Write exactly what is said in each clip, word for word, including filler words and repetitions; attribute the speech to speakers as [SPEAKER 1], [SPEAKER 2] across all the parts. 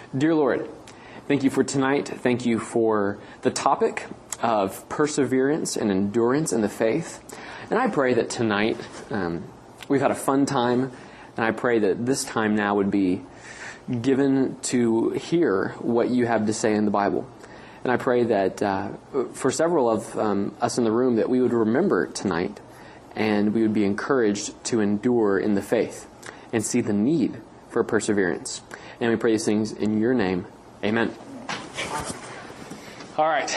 [SPEAKER 1] Dear Lord, thank you for tonight. Thank you for the topic of perseverance and endurance in the faith. And I pray that tonight um, we've had a fun time, and I pray that this time now would be given to hear what you have to say in the Bible. And I pray that uh, for several of um, us in the room that we would remember tonight, and we would be encouraged to endure in the faith and see the need for perseverance. And we pray these things in your name. Amen. All right.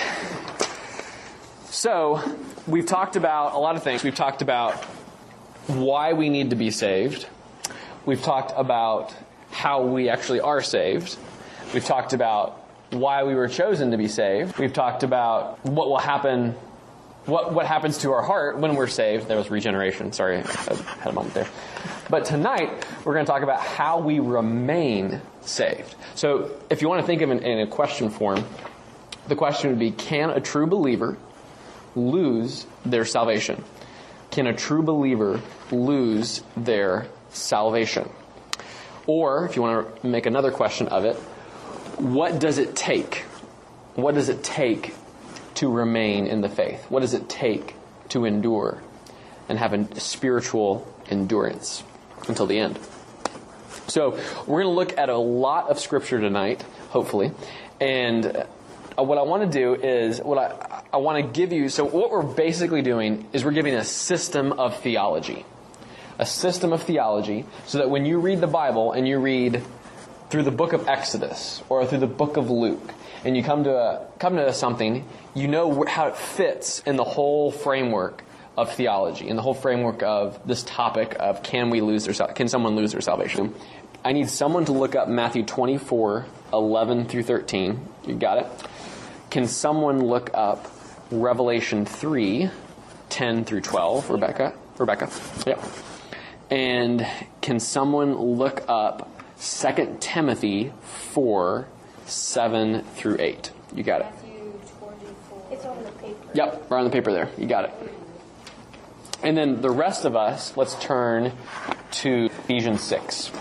[SPEAKER 1] So we've talked about a lot of things. We've talked about why we need to be saved. We've talked about how we actually are saved. We've talked about why we were chosen to be saved. We've talked about what will happen, what, what happens to our heart when we're saved. There was regeneration. Sorry, I had a moment there. But tonight, we're going to talk about how we remain saved. So if you want to think of it in a question form, the question would be, can a true believer lose their salvation? Can a true believer lose their salvation? Or, if you want to make another question of it, what does it take? What does it take to remain in the faith? What does it take to endure and have a spiritual endurance until the end? So we're going to look at a lot of scripture tonight, hopefully. And what I want to do is, what I, I want to give you, so what we're basically doing is we're giving a system of theology. A system of theology, so that when you read the Bible and you read through the book of Exodus or through the book of Luke, and you come to a, come to something, you know how it fits in the whole framework of theology, in the whole framework of this topic of can we lose their sal- can someone lose their salvation? I need someone to look up Matthew twenty-four, eleven through thirteen. You got it? Can someone look up Revelation three, ten through twelve? Rebecca? Rebecca? Yeah. And can someone look up Second Timothy four, seven through eight? You got it.
[SPEAKER 2] Matthew twenty-four. It's on the paper.
[SPEAKER 1] Yep, right on the paper there. You got it. And then the rest of us, let's turn to Ephesians six.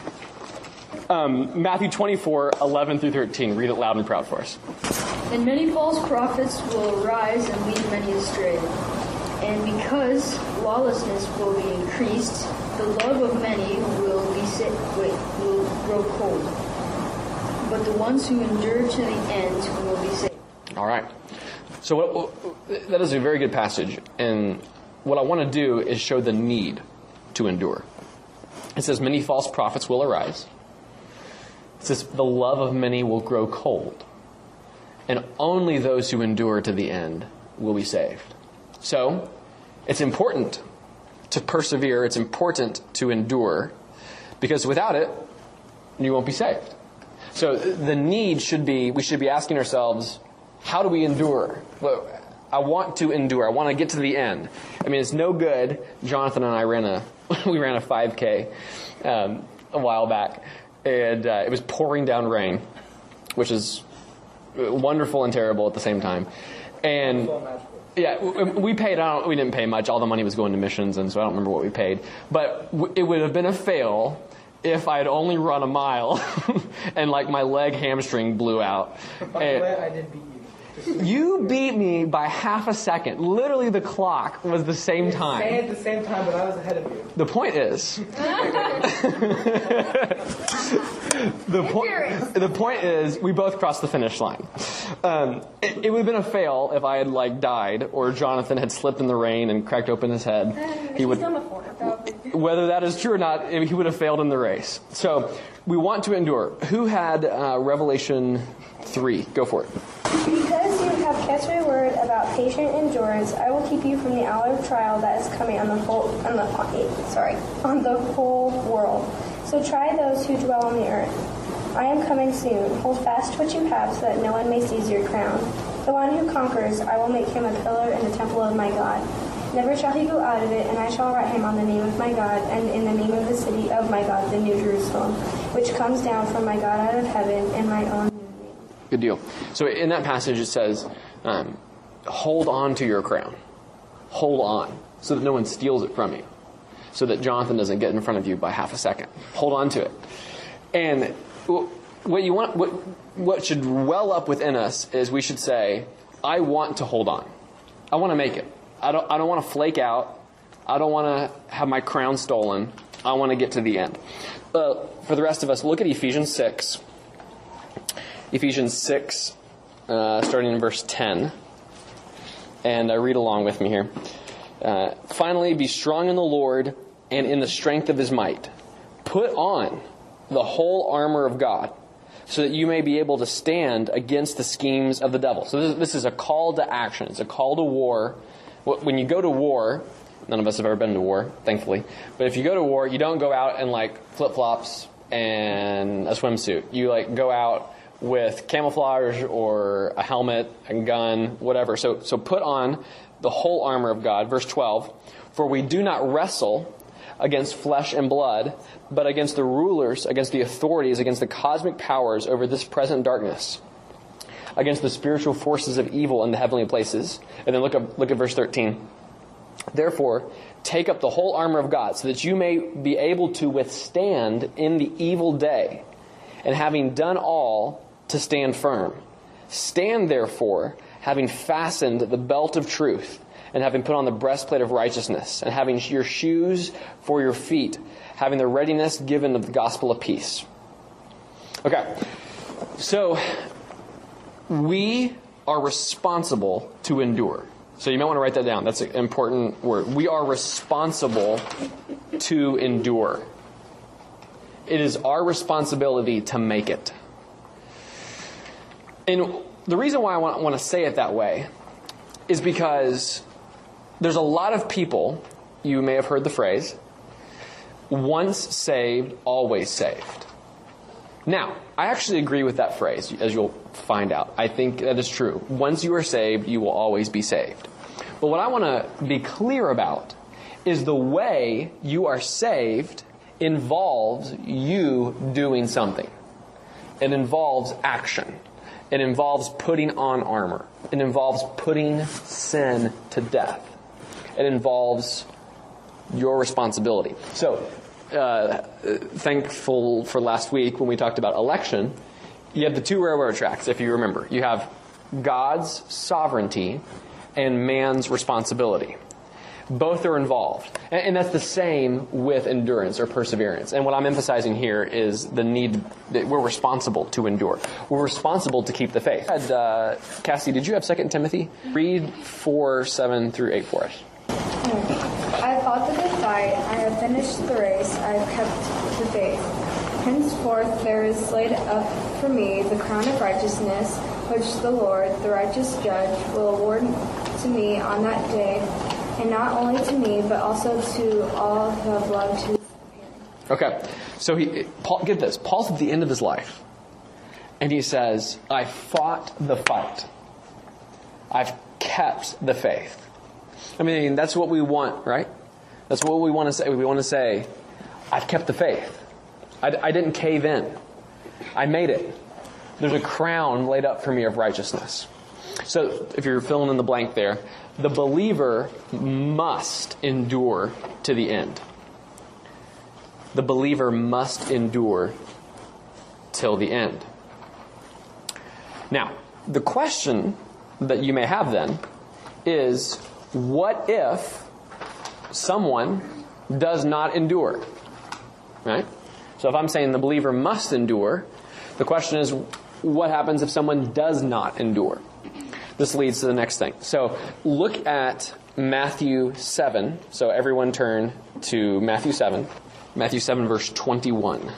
[SPEAKER 1] Um, Matthew twenty-four, eleven through thirteen. Read it loud and proud for us.
[SPEAKER 3] And many false prophets will arise and lead many astray. And because lawlessness will be increased, the love of many will be sick, wait, will grow cold. But the ones who endure to the end will be saved.
[SPEAKER 1] All right. So what, that is a very good passage. And what I want to do is show the need to endure. It says, many false prophets will arise. It says, the love of many will grow cold. And only those who endure to the end will be saved. So, it's important to persevere. It's important to endure. Because without it, you won't be saved. So, the need should be, we should be asking ourselves, how do we endure? Well, I want to endure. I want to get to the end. I mean, it's no good. Jonathan and I ran a, we ran a five K um, a while back. And uh, it was pouring down rain, which is wonderful and terrible at the same time. And yeah, we paid, I don't, we didn't pay much. All the money was going to missions, and so I don't remember what we paid. But it would have been a fail if I had only run a mile and like my leg hamstring blew out.
[SPEAKER 4] By the way, I did beat you.
[SPEAKER 1] You beat me by half a second. Literally, the clock was the same time.
[SPEAKER 4] Say at the same time, but I was ahead of you.
[SPEAKER 1] The point is, the point. The point is, we both crossed the finish line. Um, it, it would have been a fail if I had like died, or Jonathan had slipped in the rain and cracked open his head. He would. Whether that is true or not, he would have failed in the race. So we want to endure. Who had uh, Revelation three? Go for it.
[SPEAKER 2] Because you have kept my word about patient endurance, I will keep you from the hour of trial that is coming on the whole, on the sorry, on the whole world. So try those who dwell on the earth. I am coming soon. Hold fast to what you have, so that no one may seize your crown. The one who conquers, I will make him a pillar in the temple of my God. Never shall he go out of it, and I shall write him on the name of my God, and in the name of the city of my God, the New Jerusalem, which comes down from my God out of heaven, and my own.
[SPEAKER 1] Good deal. So in that passage it says, um, hold on to your crown. Hold on, so that no one steals it from you. So that Jonathan doesn't get in front of you by half a second. Hold on to it. And what you want, what, what should well up within us is we should say, I want to hold on. I want to make it. I don't, I don't want to flake out. I don't want to have my crown stolen. I want to get to the end. Uh, for the rest of us, look at Ephesians six. Ephesians six, uh, starting in verse ten. And uh, read along with me here. Uh, Finally, be strong in the Lord and in the strength of his might. Put on the whole armor of God, so that you may be able to stand against the schemes of the devil. So this, this is a call to action. It's a call to war. When you go to war, none of us have ever been to war, thankfully. But if you go to war, you don't go out in like flip-flops and a swimsuit. You like go out with camouflage or a helmet, a gun, whatever. So, so put on the whole armor of God. Verse twelve, for we do not wrestle against flesh and blood, but against the rulers, against the authorities, against the cosmic powers over this present darkness, against the spiritual forces of evil in the heavenly places. And then look at, look at verse thirteen. Therefore, take up the whole armor of God, so that you may be able to withstand in the evil day, and having done all, to stand firm. Stand therefore, having fastened the belt of truth, and having put on the breastplate of righteousness, and having your shoes for your feet, having the readiness given of the gospel of peace. Okay, so we are responsible to endure. So you might want to write that down. That's an important word. We are responsible to endure. It is our responsibility to make it. And the reason why I want, want to say it that way is because there's a lot of people, you may have heard the phrase, once saved, always saved. Now, I actually agree with that phrase, as you'll find out. I think that is true. Once you are saved, you will always be saved. But what I want to be clear about is the way you are saved involves you doing something. It involves action. It involves putting on armor. It involves putting sin to death. It involves your responsibility. So, uh, thankful for last week when we talked about election, you have the two railroad tracks, if you remember. You have God's sovereignty and man's responsibility. Both are involved. And, and that's the same with endurance or perseverance. And what I'm emphasizing here is the need that we're responsible to endure. We're responsible to keep the faith. And, uh, Cassie, did you have Second Timothy? Read four, seven through eight for us.
[SPEAKER 2] I have fought the good fight, I have finished the race, I have kept the faith. Henceforth there is laid up for me the crown of righteousness, which the Lord, the righteous judge, will award to me on that day, and not only to me, but also to all who have loved his appearing.
[SPEAKER 1] Okay, so he, Paul, get this, Paul's at the end of his life, and he says, I fought the fight. I've kept the faith. I mean, that's what we want, right? That's what we want to say. We want to say, I've kept the faith. I, I didn't cave in. I made it. There's a crown laid up for me of righteousness. So if you're filling in the blank there, the believer must endure to the end. The believer must endure till the end. Now, the question that you may have then is, what if someone does not endure? Right? So if I'm saying the believer must endure, the question is, what happens if someone does not endure? This leads to the next thing. So look at Matthew seven. So everyone turn to Matthew seven. Matthew seven, verse twenty-one.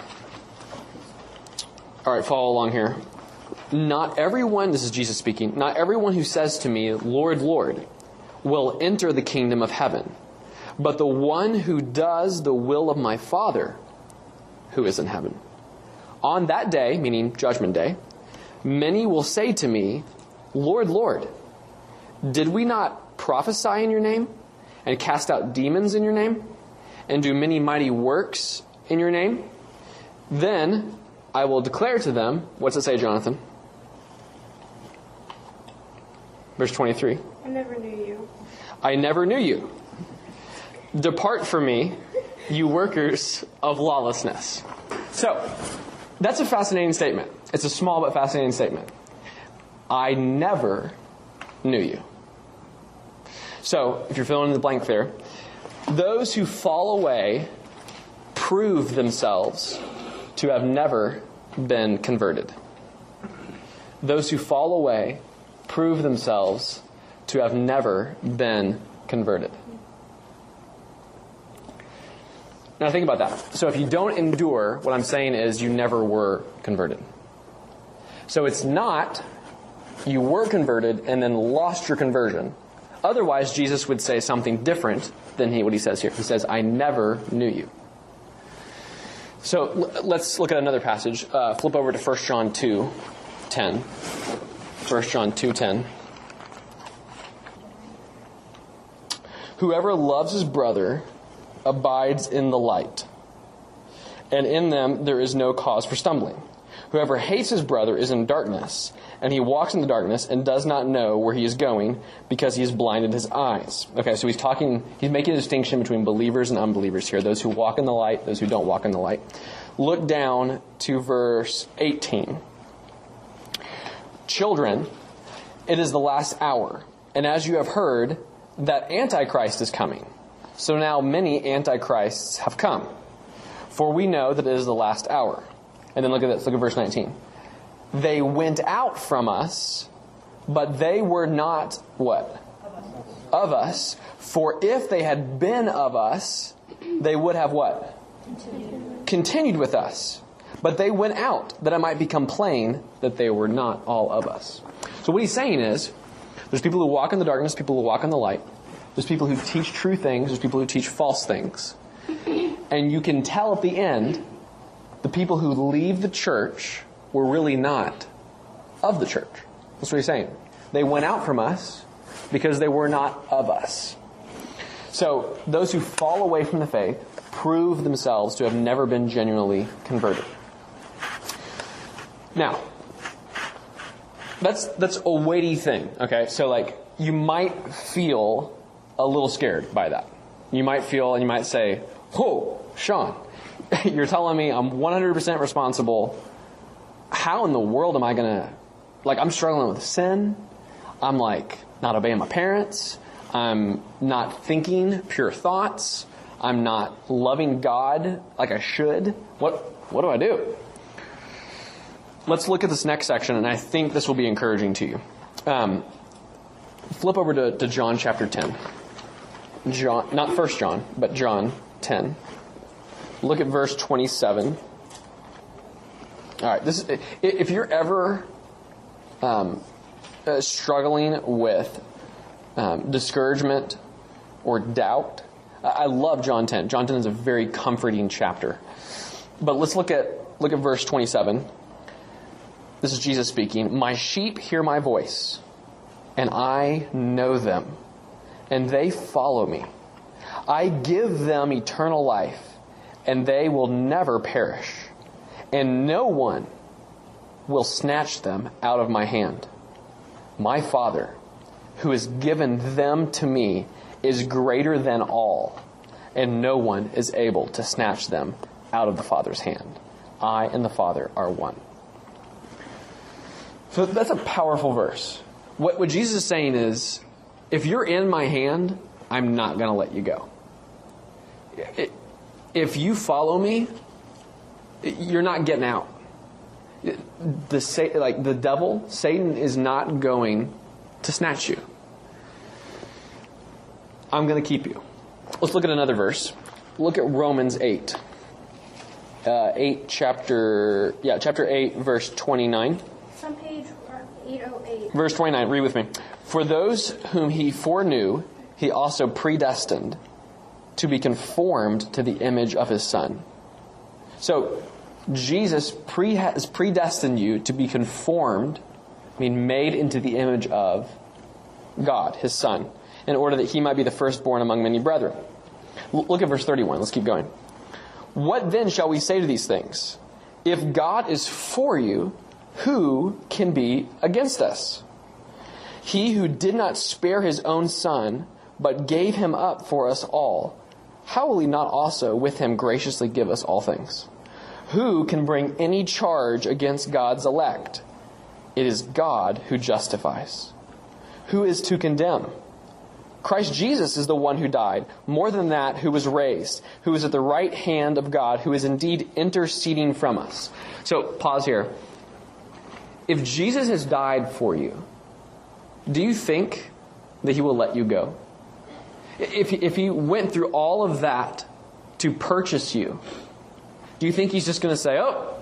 [SPEAKER 1] All right, follow along here. Not everyone, this is Jesus speaking, not everyone who says to me, Lord, Lord, will enter the kingdom of heaven, but the one who does the will of my Father who is in heaven. On that day, meaning Judgment Day, many will say to me, Lord, Lord, did we not prophesy in your name, and cast out demons in your name, and do many mighty works in your name? Then I will declare to them, what's it say, Jonathan? Verse twenty-three.
[SPEAKER 2] I never knew you.
[SPEAKER 1] I never knew you. Depart from me, you workers of lawlessness. So, That's a fascinating statement. It's a small but fascinating statement. I never knew you. So, if you're filling in the blank there, those who fall away prove themselves to have never been converted. Those who fall away prove themselves to have never been converted. Now think about that. So if you don't endure, what I'm saying is you never were converted. So it's not you were converted and then lost your conversion. Otherwise, Jesus would say something different than he, what he says here. He says, I never knew you. So l- let's look at another passage. Uh, flip over to First John two ten. First John two ten. Whoever loves his brother abides in the light, and in them there is no cause for stumbling. Whoever hates his brother is in darkness, and he walks in the darkness and does not know where he is going because he has blinded his eyes. Okay, so he's talking, he's making a distinction between believers and unbelievers here. Those who walk in the light, those who don't walk in the light. Look down to verse eighteen. Children, it is the last hour, and as you have heard, that Antichrist is coming. So now many antichrists have come. For we know that it is the last hour. And then look at this, look at verse nineteen. They went out from us, but they were not what? Of us. For if they had been of us, they would have what? Continued. Continued with us. But they went out, that it might become plain that they were not all of us. So what he's saying is, there's people who walk in the darkness, people who walk in the light. There's people who teach true things, there's people who teach false things. And you can tell at the end, the people who leave the church were really not of the church. That's what he's saying. They went out from us because they were not of us. So those who fall away from the faith prove themselves to have never been genuinely converted. Now, that's that's a weighty thing, okay? So like, you might feel a little scared by that. You might feel, and you might say, whoa, Sean, you're telling me I'm one hundred percent responsible. How in the world am I going to, like, I'm struggling with sin. I'm like not obeying my parents. I'm not thinking pure thoughts. I'm not loving God like I should. What, what do I do? Let's look at this next section, and I think this will be encouraging to you. Um, flip over to, to John chapter ten. John, not First John, but John ten. Look at verse twenty-seven. All right, this is, if you're ever um, uh, struggling with um, discouragement or doubt, I love John ten. John ten is a very comforting chapter. But let's look at look at verse twenty-seven. This is Jesus speaking. My sheep hear my voice, and I know them, and they follow me. I give them eternal life, and they will never perish, and no one will snatch them out of my hand. My Father, who has given them to me, is greater than all, and no one is able to snatch them out of the Father's hand. I and the Father are one. So that's a powerful verse. What, what Jesus is saying is, if you're in my hand, I'm not going to let you go. It, if you follow me, you're not getting out. The like the devil, Satan, is not going to snatch you. I'm going to keep you. Let's look at another verse. Look at Romans eight. Uh, eight chapter, yeah, chapter eight, verse twenty-nine.
[SPEAKER 2] It's on page eight oh eight.
[SPEAKER 1] Verse twenty-nine, read with me. For those whom he foreknew, he also predestined to be conformed to the image of his Son. So, Jesus pre- has predestined you to be conformed, I mean made into the image of God, his Son, in order that he might be the firstborn among many brethren. L- look at verse thirty-one. Let's keep going. What then shall we say to these things? If God is for you, who can be against us? He who did not spare his own Son, but gave him up for us all, how will he not also with him graciously give us all things? Who can bring any charge against God's elect? It is God who justifies. Who is to condemn? Christ Jesus is the one who died. More than that, who was raised, who is at the right hand of God, who is indeed interceding from us. So, pause here. If Jesus has died for you, do you think that He will let you go? If, if He went through all of that to purchase you, do you think He's just going to say, oh,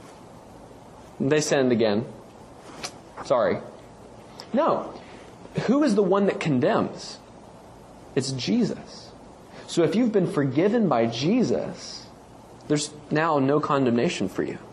[SPEAKER 1] they sinned again. Sorry. No. Who is the one that condemns? It's Jesus. So if you've been forgiven by Jesus, there's now no condemnation for you.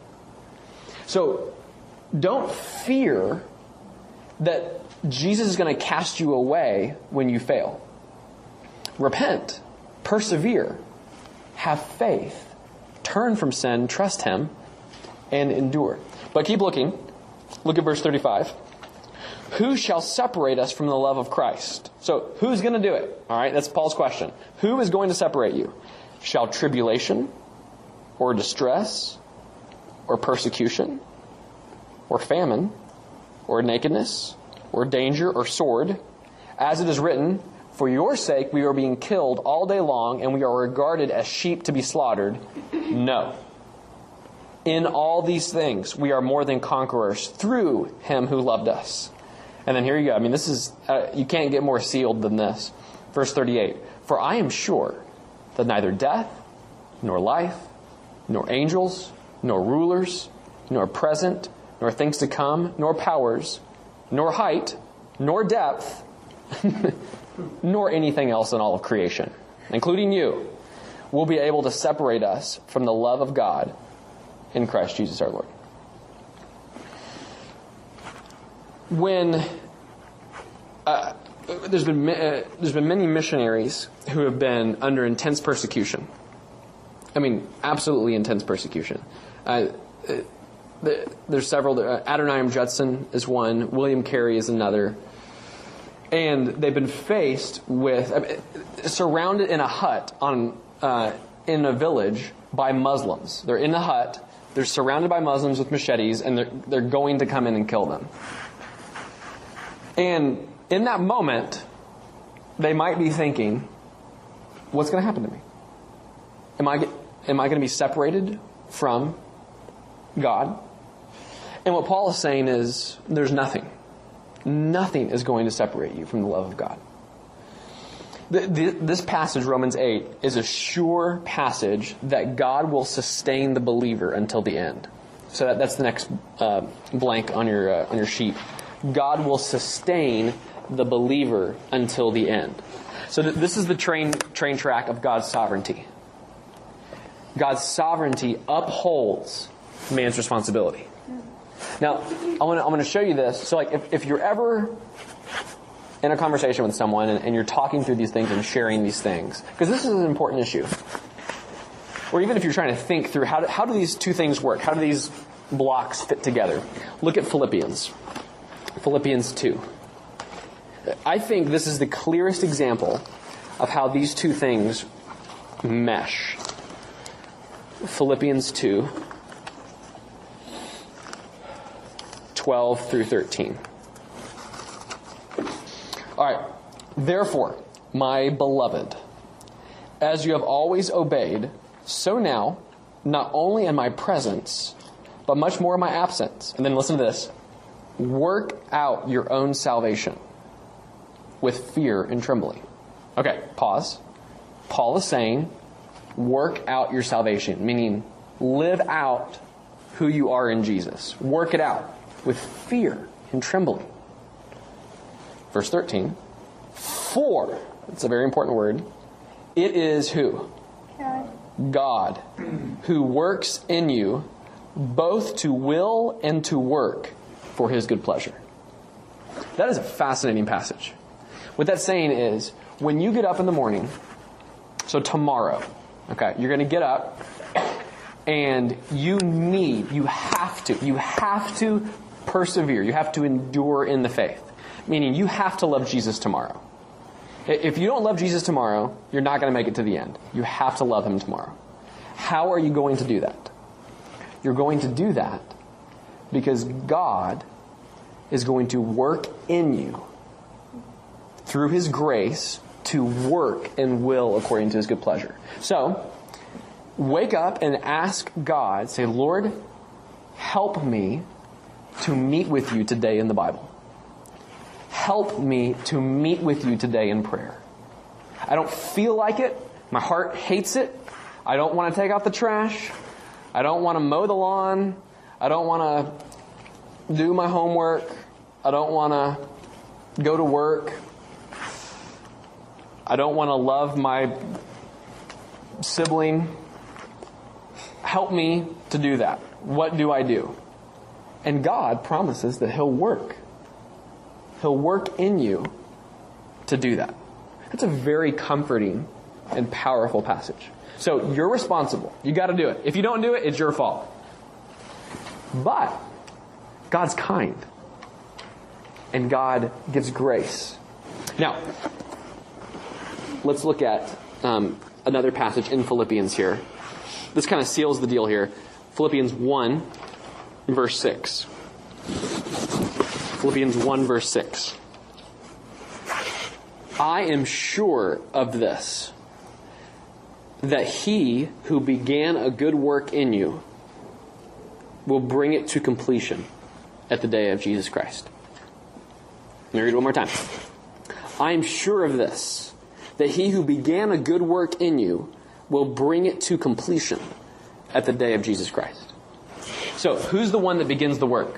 [SPEAKER 1] So don't fear that Jesus is going to cast you away when you fail. Repent. Persevere. Have faith. Turn from sin. Trust Him. And endure. But keep looking. Look at verse thirty-five. Who shall separate us from the love of Christ? So, who's going to do it? All right, that's Paul's question. Who is going to separate you? Shall tribulation, or distress, or persecution, or famine, or nakedness, or danger, or sword? As it is written, for your sake we are being killed all day long, and we are regarded as sheep to be slaughtered. No. In all these things we are more than conquerors through Him who loved us. And then here you go. I mean, this is, uh, you can't get more sealed than this. Verse thirty-eight. For I am sure that neither death, nor life, nor angels, nor rulers, nor present, nor things to come, nor powers, nor height, nor depth, nor anything else in all of creation, including you, will be able to separate us from the love of God in Christ Jesus our Lord. When uh, there's been uh, there's been many missionaries who have been under intense persecution. I mean, absolutely intense persecution. Uh, there's several. Uh, Adoniram Judson is one. William Carey is another. And they've been faced with, I mean, surrounded in a hut on uh, in a village by Muslims. They're in a hut. They're surrounded by Muslims with machetes, and they're, they're going to come in and kill them. And in that moment, they might be thinking, what's going to happen to me? Am I, am I going to be separated from God? And what Paul is saying is, there's nothing. Nothing is going to separate you from the love of God. The, the, this passage, Romans eight, is a sure passage that God will sustain the believer until the end. So that, that's the next uh, blank on your uh, on your sheet. God will sustain the believer until the end. So th- this is the train train track of God's sovereignty. God's sovereignty upholds man's responsibility. Now, I want to I want to show you this. So, like, if, if you're ever in a conversation with someone and, and you're talking through these things and sharing these things, because this is an important issue, or even if you're trying to think through how do, how do these two things work, how do these blocks fit together? Look at Philippians, Philippians two. I think this is the clearest example of how these two things mesh. Philippians two. twelve through thirteen. All right. Therefore, my beloved, as you have always obeyed, so now, not only in my presence, but much more in my absence. And then listen to this. Work out your own salvation with fear and trembling. Okay, pause. Paul is saying, work out your salvation, meaning live out who you are in Jesus. Work it out with fear and trembling. Verse thirteen. For, it's a very important word, it is who?
[SPEAKER 2] God.
[SPEAKER 1] God, who works in you both to will and to work for His good pleasure. That is a fascinating passage. What that's saying is, when you get up in the morning, so tomorrow, okay, you're going to get up and you need, you have to, you have to persevere. You have to endure in the faith. Meaning you have to love Jesus tomorrow. If you don't love Jesus tomorrow, you're not going to make it to the end. You have to love Him tomorrow. How are you going to do that? You're going to do that because God is going to work in you through His grace to work and will according to His good pleasure. So, wake up and ask God, say, Lord, help me to meet with you today in the Bible. Help me to meet with you today in prayer. I don't feel like it. My heart hates it. I don't want to take out the trash. I don't want to mow the lawn. I don't want to do my homework. I don't want to go to work. I don't want to love my sibling. Help me to do that. What do I do? And God promises that He'll work. He'll work in you to do that. That's a very comforting and powerful passage. So you're responsible. You got to do it. If you don't do it, it's your fault. But God's kind. And God gives grace. Now, let's look at um, another passage in Philippians here. This kind of seals the deal here. Philippians one, verse six. Philippians one, verse six. I am sure of this, that He who began a good work in you will bring it to completion at the day of Jesus Christ. Let me read it one more time. I am sure of this, that He who began a good work in you will bring it to completion at the day of Jesus Christ. So, who's the one that begins the work?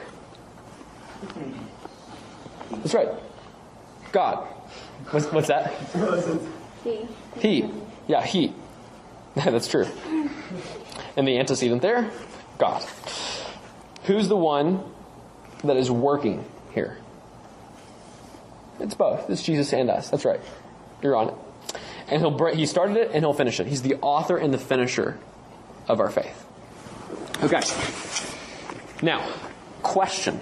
[SPEAKER 1] That's right. God. What's, what's that?
[SPEAKER 2] He.
[SPEAKER 1] He. Yeah, He. That's true. And the antecedent there? God. Who's the one that is working here? It's both. It's Jesus and us. That's right. You're on it. And he'll bring, he started it and He'll finish it. He's the author and the finisher of our faith. Okay. Now, question.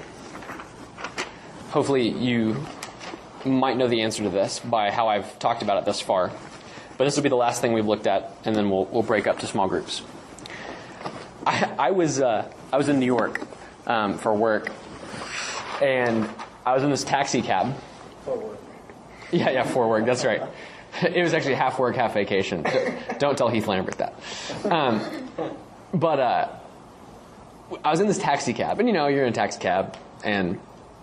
[SPEAKER 1] Hopefully you might know the answer to this by how I've talked about it thus far. But this will be the last thing we've looked at, and then we'll we'll break up to small groups. I, I was uh, I was in New York um, for work, and I was in this taxi cab.
[SPEAKER 4] For work.
[SPEAKER 1] Yeah, yeah, for work. That's right. It was actually half work, half vacation. Don't tell Heath Lambert that. Um, but uh, I was in this taxi cab, and you know, you're in a taxi cab, and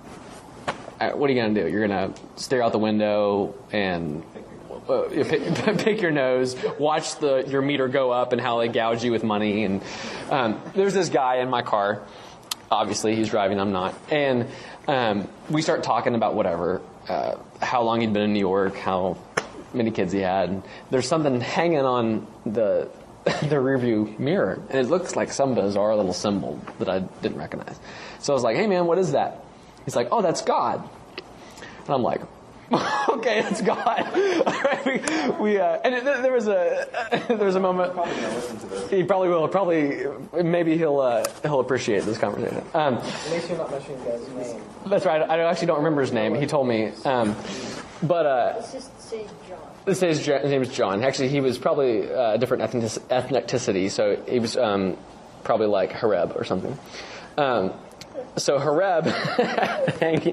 [SPEAKER 1] uh, what are you going to do? You're going to stare out the window and uh, you pick, pick your nose, watch the your meter go up and how they gouge you with money. And um, there's this guy in my car. Obviously, he's driving. I'm not. And um, we start talking about whatever, uh, how long he'd been in New York, how many kids he had. And there's something hanging on the the rearview mirror, and it looks like some bizarre little symbol that I didn't recognize. So I was like, "Hey, man, what is that?" He's like, "Oh, that's God." And I'm like, "Okay, that's God." All right, we, we uh, and it, there was a there was a moment.
[SPEAKER 5] Probably gonna listen to this.
[SPEAKER 1] He probably will. Probably, maybe he'll uh, he'll appreciate this conversation. Um,
[SPEAKER 4] At least you're not mentioning the guy's name.
[SPEAKER 1] that's right. I actually don't remember his name. He told me. Um, but uh,
[SPEAKER 3] Let's just say John.
[SPEAKER 1] Let's say his, his name is John. Actually, he was probably uh, a different ethnic- ethnicity, so he was um, probably like Hareb or something. Um, so Hareb, hanging.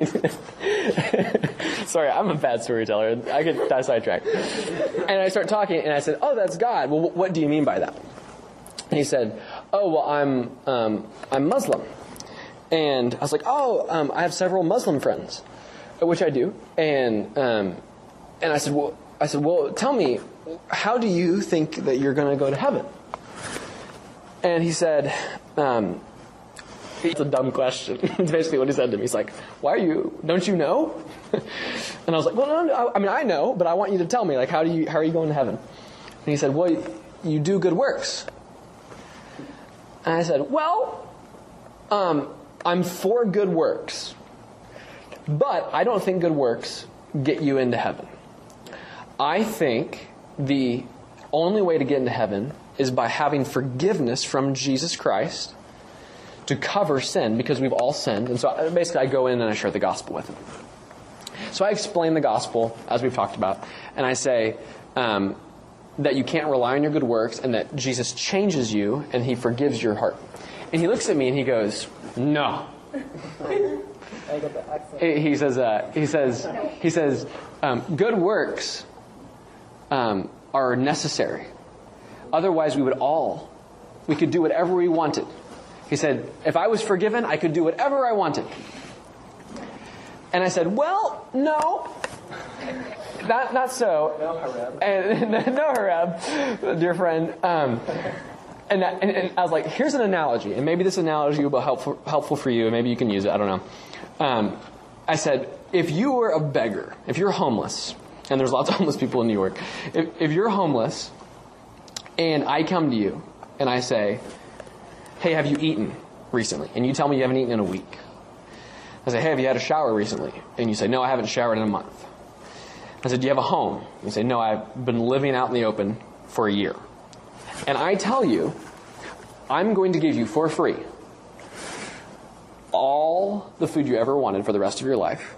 [SPEAKER 1] Sorry, I'm a bad storyteller. I get die sidetracked. And I start talking, and I said, "Oh, that's God. Well, what do you mean by that?" And he said, "Oh, well, I'm um, I'm Muslim." And I was like, "Oh, um, I have several Muslim friends," which I do. And um, and I said, "Well." I said, well, tell me, how do you think that you're going to go to heaven? And he said, um, it's a dumb question. It's basically what he said to me. He's like, why are you, don't you know? And I was like, well, no, no, I mean, I know, but I want you to tell me, like, how do you, how are you going to heaven? And he said, well, you do good works. And I said, well, um, I'm for good works, but I don't think good works get you into heaven. I think the only way to get into heaven is by having forgiveness from Jesus Christ to cover sin, because we've all sinned. And so basically I go in and I share the gospel with him. So I explain the gospel, as we've talked about, and I say um, that you can't rely on your good works and that Jesus changes you and he forgives your heart. And he looks at me and he goes, no.
[SPEAKER 4] I got the accent.
[SPEAKER 1] He says, uh, he says, he says, um, good works um, are necessary. Otherwise, we would all, we could do whatever we wanted. He said, if I was forgiven, I could do whatever I wanted. And I said, well, no, not not so.
[SPEAKER 4] No, Harab.
[SPEAKER 1] And no, Harab, dear friend. Um, and, that, and and I was like, here's an analogy, and maybe this analogy will be helpful helpful for you, and maybe you can use it. I don't know. Um, I said, if you were a beggar, if you're homeless, and there's lots of homeless people in New York, if if you're homeless, and I come to you and I say, hey, have you eaten recently? And you tell me you haven't eaten in a week. I say, hey, have you had a shower recently? And you say, no, I haven't showered in a month. I said, do you have a home? You say, no, I've been living out in the open for a year. And I tell you, I'm going to give you for free all the food you ever wanted for the rest of your life,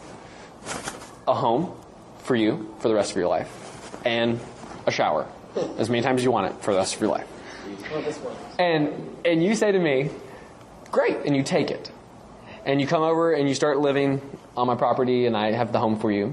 [SPEAKER 1] a home for you for the rest of your life, and a shower as many times as you want it for the rest of your life.
[SPEAKER 4] Well, this one.
[SPEAKER 1] And and you say to me, great, and you take it. And you come over and you start living on my property and I have the home for you.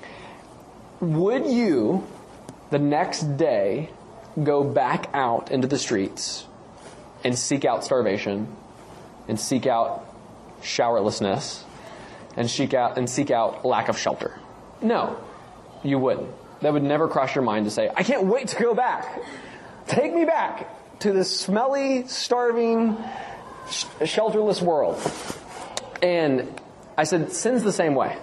[SPEAKER 1] Would you, the next day, go back out into the streets and seek out starvation and seek out showerlessness and seek out and seek out lack of shelter? No, you wouldn't. That would never cross your mind to say, I can't wait to go back. Take me back to this smelly, starving, sh- shelterless world. And I said, sin's the same way.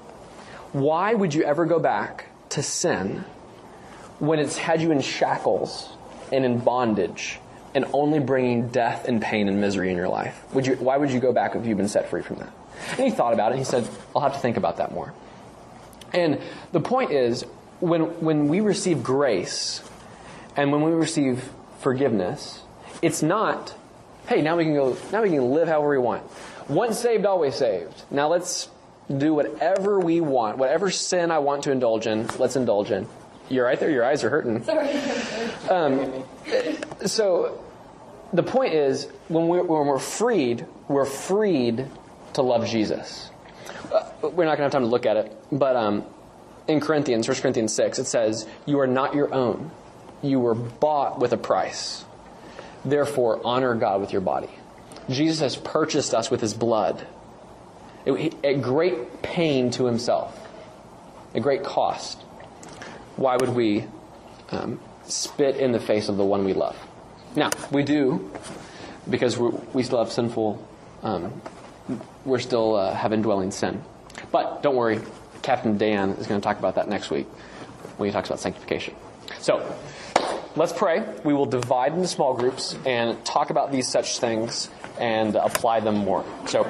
[SPEAKER 1] Why would you ever go back to sin when it's had you in shackles and in bondage and only bringing death and pain and misery in your life? Would you? Why would you go back if you've been set free from that? And he thought about it. He said, I'll have to think about that more. And the point is, when when we receive grace and when we receive forgiveness, it's not, hey, now we can go, now we can live however we want. Once saved, always saved. Now let's do whatever we want. Whatever sin I want to indulge in, let's indulge in. You're right there. Your eyes are hurting.
[SPEAKER 2] Sorry.
[SPEAKER 1] Um, so the point is, when we're, when we're freed, we're freed to love Jesus. Uh, we're not going to have time to look at it. But um, in Corinthians, First Corinthians six, it says, you are not your own. You were bought with a price. Therefore, honor God with your body. Jesus has purchased us with his blood at great pain to himself, at great cost. Why would we um, spit in the face of the one we love? Now, we do, because we're, we still have sinful, um, we're still uh, have indwelling sin. But don't worry, Captain Dan is going to talk about that next week when he talks about sanctification. So, let's pray. We will divide into small groups and talk about these such things and apply them more. So,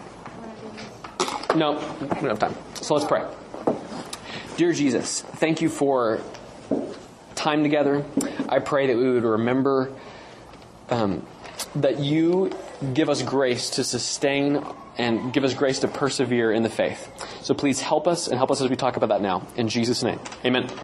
[SPEAKER 1] no, we don't have time. So let's pray. Dear Jesus, thank you for time together. I pray that we would remember um, that you give us grace to sustain and give us grace to persevere in the faith. So please help us and help us as we talk about that now. In Jesus' name, amen.